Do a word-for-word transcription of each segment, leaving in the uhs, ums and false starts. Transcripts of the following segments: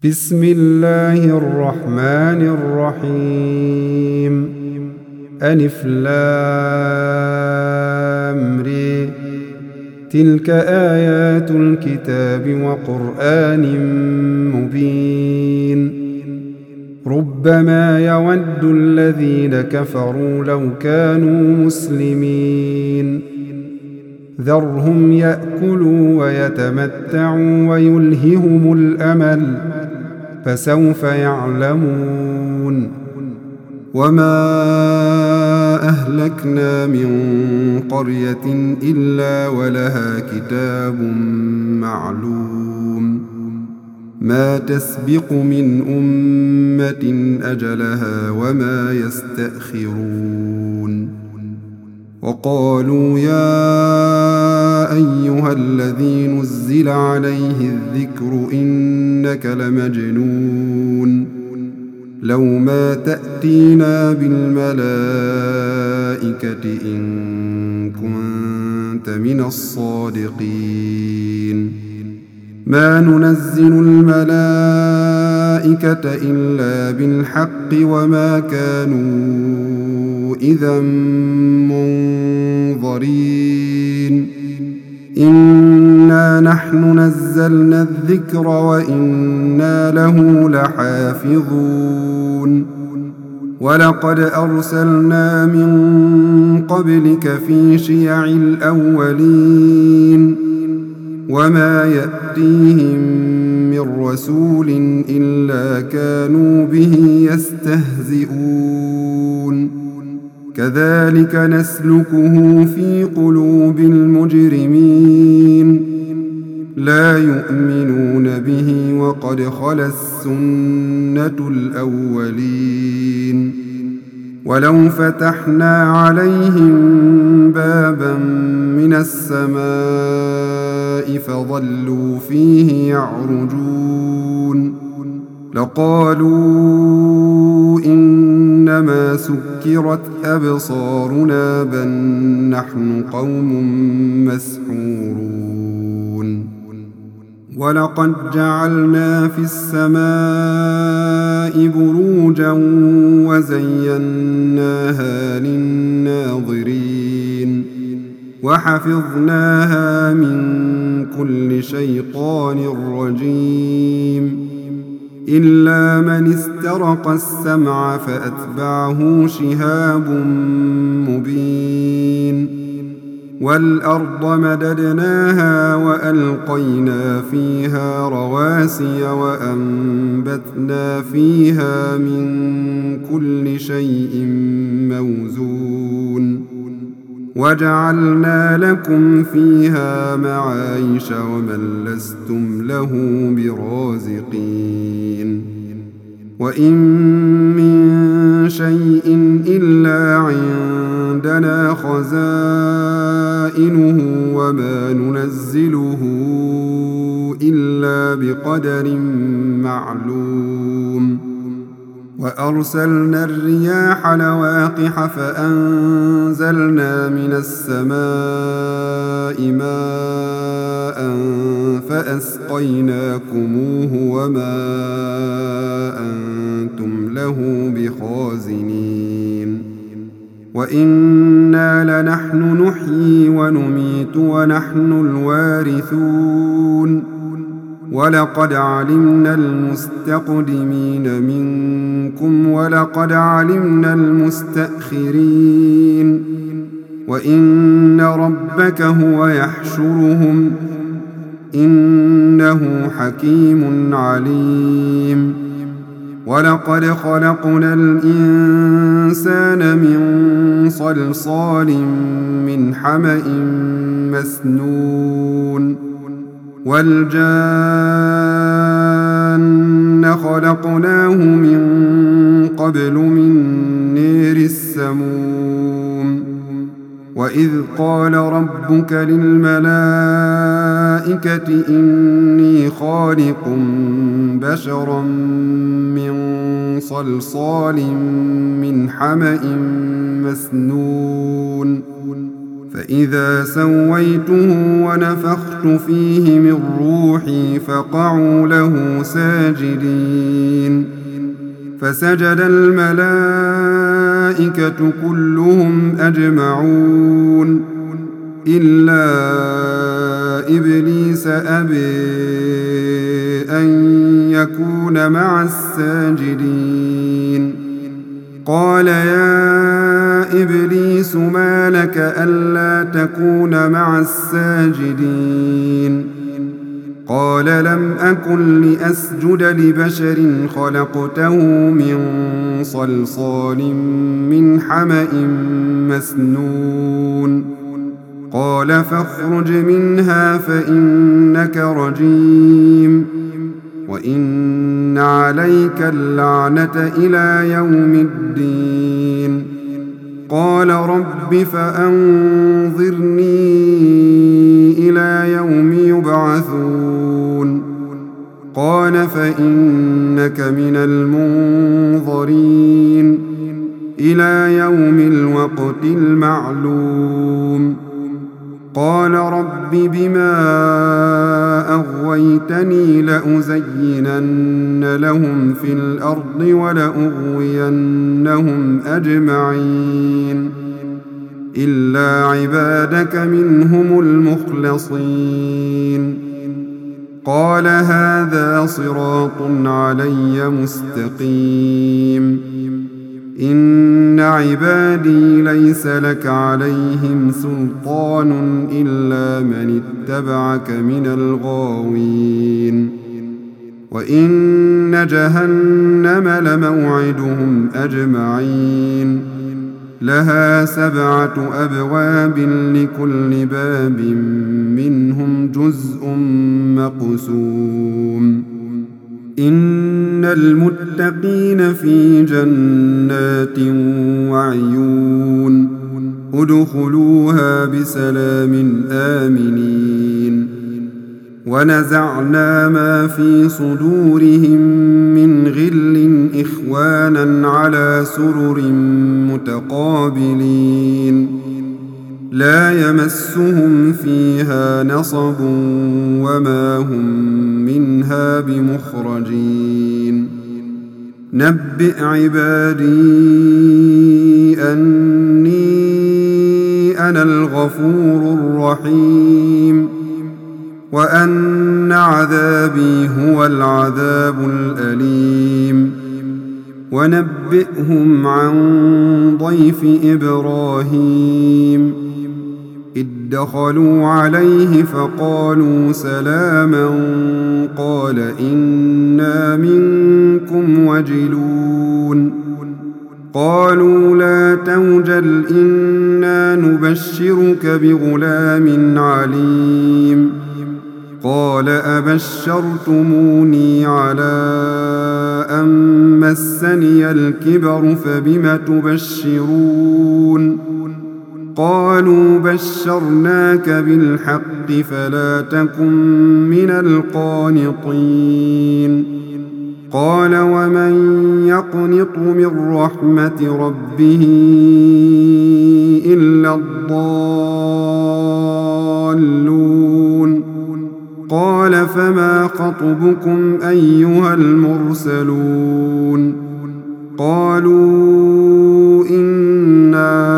بسم الله الرحمن الرحيم. ألف لام ر. تلك آيات الكتاب وقرآن مبين. ربما يود الذين كفروا لو كانوا مسلمين. ذرهم يأكلوا ويتمتعوا ويلههم الأمل فسوف يعلمون. وما أهلكنا من قرية إلا ولها كتاب معلوم ما تسبق من أمة أجلها وما يستأخرون. وقالوا يا أيها الذي نزل عليه الذكر إنك لمجنون لو ما تأتينا بالملائكة إن كنت من الصادقين. ما ننزل الملائكة إلا بالحق وما كانوا إذا منظرين. إنا نحن نزلنا الذكر وإنا له لحافظون. ولقد أرسلنا من قبلك في شيع الأولين وما يأتيهم من رسول إلا كانوا به يستهزئون. كذلك نسلكه في قلوب المجرمين لا يؤمنون به وقد خلت سنة الأولين. ولو فتحنا عليهم بابا من السماء فظلوا فيه يعرجون لقالوا إنما سكرت أبصارنا بل نحن قوم مسحورون. ولقد جعلنا في السماء بروجا وزيناها للناظرين وحفظناها من كل شيطان رجيم إلا من استرق السمع فأتبعه شهاب مبين. والأرض مددناها وألقينا فيها رواسي وأنبتنا فيها من كل شيء موزون وجعلنا لكم فيها معايش ومن لستم له برازقين. وإن من شيء إلا عندنا خزائنه وما ننزله إلا بقدر معلوم. وأرسلنا الرياح لواقح فأنزلنا من السماء ماء فأسقيناكموه وما أنتم له بخازنين. وإنا لنحن نحيي ونميت ونحن الوارثون. ولقد علمنا المستقدمين منكم ولقد علمنا المستأخرين. وإن ربك هو يحشرهم إنه حكيم عليم. ولقد خلقنا الإنسان من صلصال من حمأ مسنون. والجان خلقناه من قبل من نير السموم. وإذ قال ربك للملائكة إني خالق بشرا من صلصال من حمأ مسنون فإذا سويته ونفخت فيه من روحي فقعوا له ساجدين فسجد الملائكة كلهم أجمعون إلا إبليس أبى أن يكون مع الساجدين قال يا إبليس ما لك ألا تكون مع الساجدين قال لم أكن لأسجد لبشر خلقته من صلصال من حمأ مسنون قال فاخرج منها فإنك رجيم وإن عليك اللعنة إلى يوم الدين قال رب فأنظرني إلى يوم يبعثون قال فإنك من المنظرين إلى يوم الوقت المعلوم قال رب بما أغويتني لأزينن لهم في الأرض ولأغوينهم أجمعين إلا عبادك منهم المخلصين قال هذا صراط علي مستقيم إن عبادي ليس لك عليهم سلطان إلا من اتبعك من الغاوين وإن جهنم لموعدهم أجمعين لها سبعة أبواب لكل باب منهم جزء مقسوم إن المتقين في جنات وعيون ادخلوها بسلام آمنين ونزعنا ما في صدورهم من غل إخوانا على سرر متقابلين لا يمسهم فيها نصب وما هم منها بمخرجين نبئ عبادي أني أنا الغفور الرحيم وأن عذابي هو العذاب الأليم ونبئهم عن ضيف إبراهيم إذ دخلوا عليه فقالوا سلاما قال إنا منكم وجلون قالوا لا توجل إنا نبشرك بغلام عليم قال أبشرتموني على أن مسني الكبر فبم تبشرون قالوا بشرناك بالحق فلا تكن من القانطين قال ومن يقنط من رحمة ربه إلا الضالون قال فما خطبكم أيها المرسلون قالوا إنا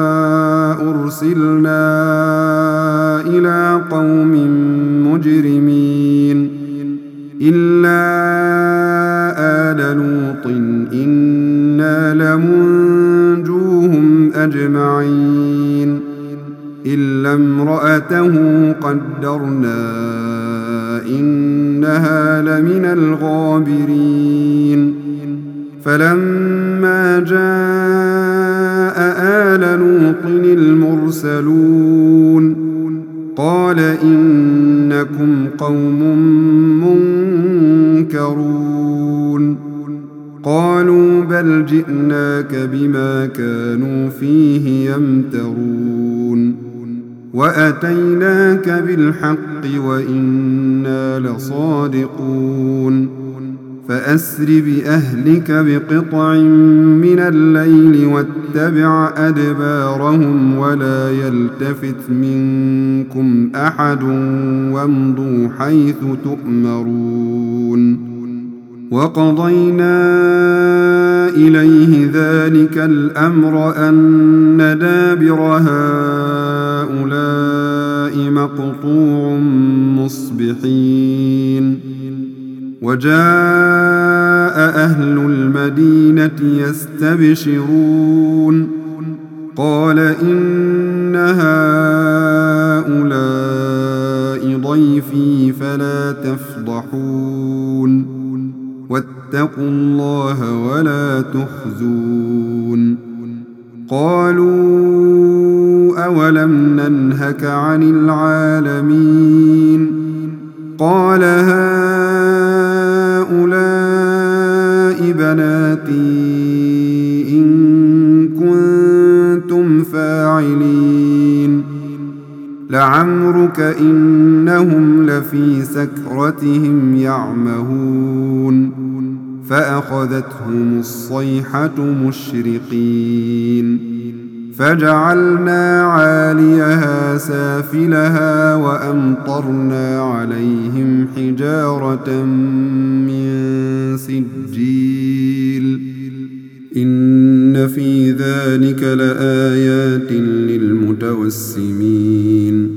أرسلنا إلى قوم مجرمين إلا آل لوط إنا لمنجوهم أجمعين إلا امرأته قدرنا إنها لمن الغابرين فلما جاء آل لوط المرسلون قال إنكم قوم منكرون قالوا بل جئناك بما كانوا فيه يمترون وأتيناك بالحق وإنا لصادقون فأسر بأهلك بقطع من الليل واتبع أدبارهم ولا يلتفت منكم أحد وامضوا حيث تؤمرون وقضينا إليه ذلك الأمر أن دابر هؤلاء مقطوع مصبحين وجاء أهل المدينة يستبشرون قال إن هؤلاء ضيفي فلا تفضحون واتقوا الله ولا تخزون قالوا أولم ننهك عن العالمين قال هؤلاء بناتي إن كنتم فاعلين لعمرك إنهم لفي سكرتهم يعمهون فأخذتهم الصيحة مشرقين فجعلنا عاليها سافلها وأمطرنا عليهم حجارة من سجيل إن في ذلك لآيات للمتوسمين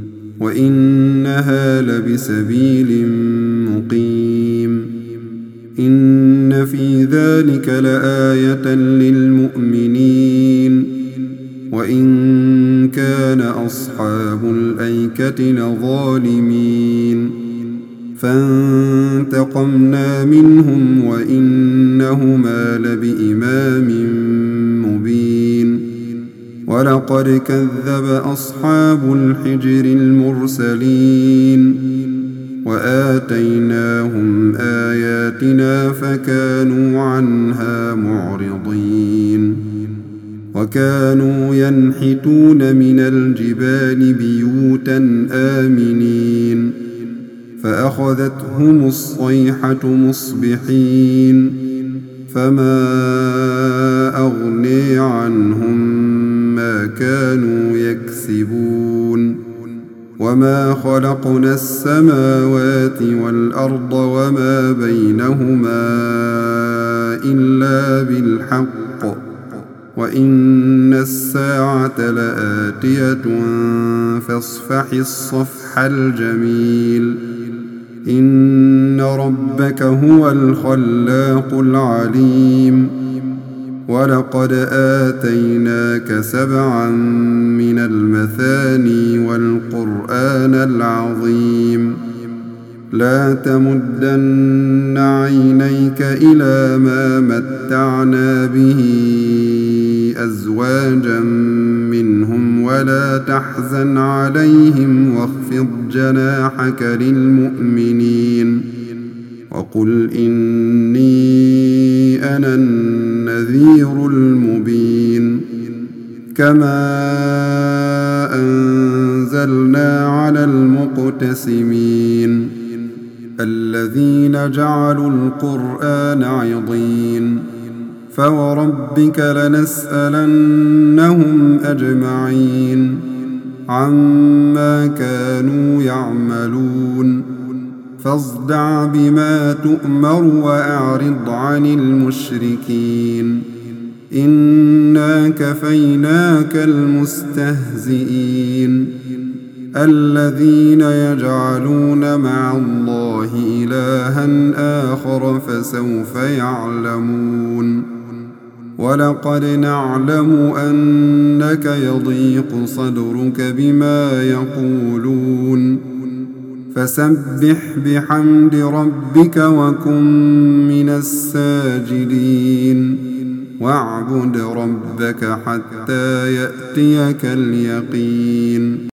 وإنها لبسبيل مقيم إن في ذلك لآية للمؤمنين وإن كان أصحاب الأيكة لظالمين فانتقمنا منهم وإنهما لبإمام مبين ولقد كذب أصحاب الحجر المرسلين وآتيناهم آياتنا فكانوا عنها معرضين وكانوا ينحتون من الجبال بيوتا آمنين فأخذتهم الصيحة مصبحين فما أغني عنهم ما كانوا يكسبون وما خلقنا السماوات والأرض وما بينهما إلا بالحق وإن الساعة لآتية فاصفح الصفح الجميل إن ربك هو الخلاق العليم ولقد آتيناك سبعا من المثاني والقرآن العظيم لا تمدن عينيك إلى ما متعنا به أزواجا منهم ولا تحزن عليهم واخفض جناحك للمؤمنين وقل إني أنا النذير المبين كما أنزلنا على المقتسمين الذين جعلوا القرآن عضين فوربك لنسألنهم أجمعين عما كانوا يعملون فاصدع بما تؤمر وأعرض عن المشركين إنا كفيناك المستهزئين الذين يجعلون مع الله إلها آخر فسوف يعلمون ولقد نعلم أنك يضيق صدرك بما يقولون فسبح بحمد ربك وكن من الساجدين واعبد ربك حتى يأتيك اليقين.